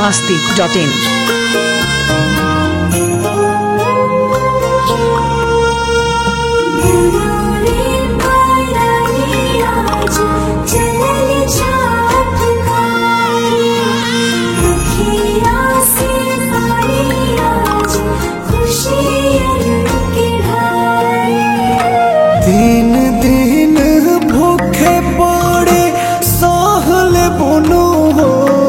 biharmasti.in। दिन दिन भूखे पड़े सहल बोनो हो,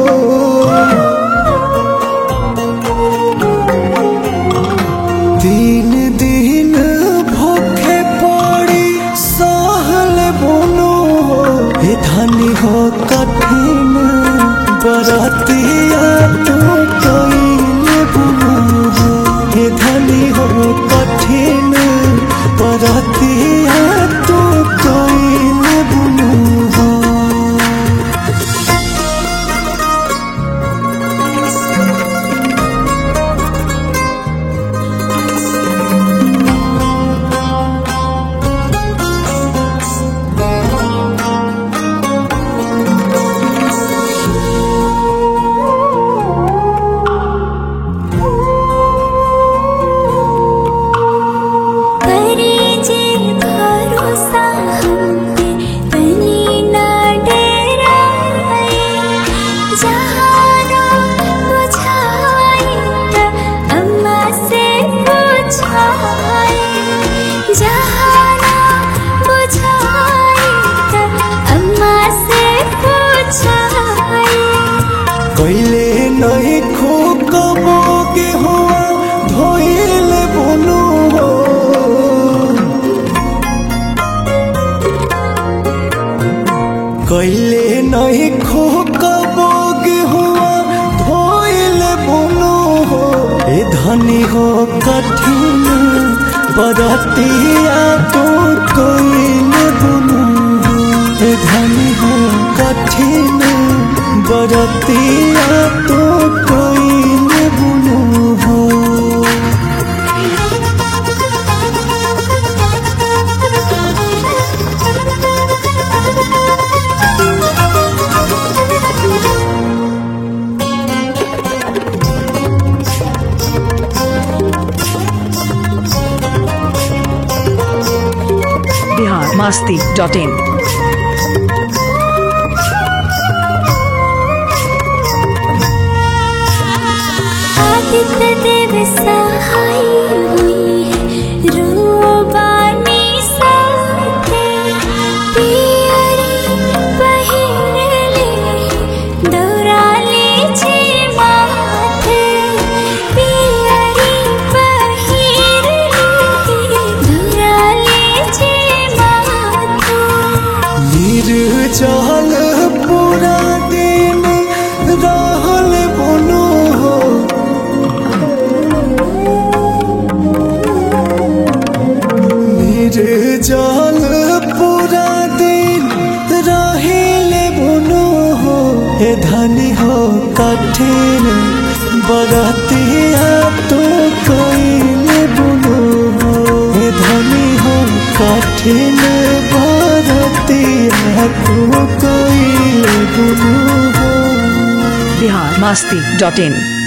दिन दिन भूखे पड़े सहल बोनो हो। हे धनी हो कठिन बरतिया तो कइल बोनो हो। हे धनी हो कठिन बरतिया तो कइल बोनो हो। कइले नहीं खो कबोगे हुआ धोइल बोनो हो। कइले नहीं खो कबोगे हुआ धोइल बोनो हो। ए धनी हो कठिन बरतिया तो कइल बोनो हो। ए धनी हो कठिन बरतिया तो कइल बोनो हो। biharmasti.in। आदित्य देव सहाय हुई है रूबानी साथे। पियरी पहिरले दौराले छे माथे। पियरी पहिरले दौराले छे माथे। निर्जल पूरा दिन रहल बोनो हो। निर्जल पूरा दिन रहिले बोनो हो। हे धनी हो कठिन बरतिया तो कइल बोनो हो। हे धनी हो कठिन बरतिया तो कइल बोनो हो। biharmasti.in।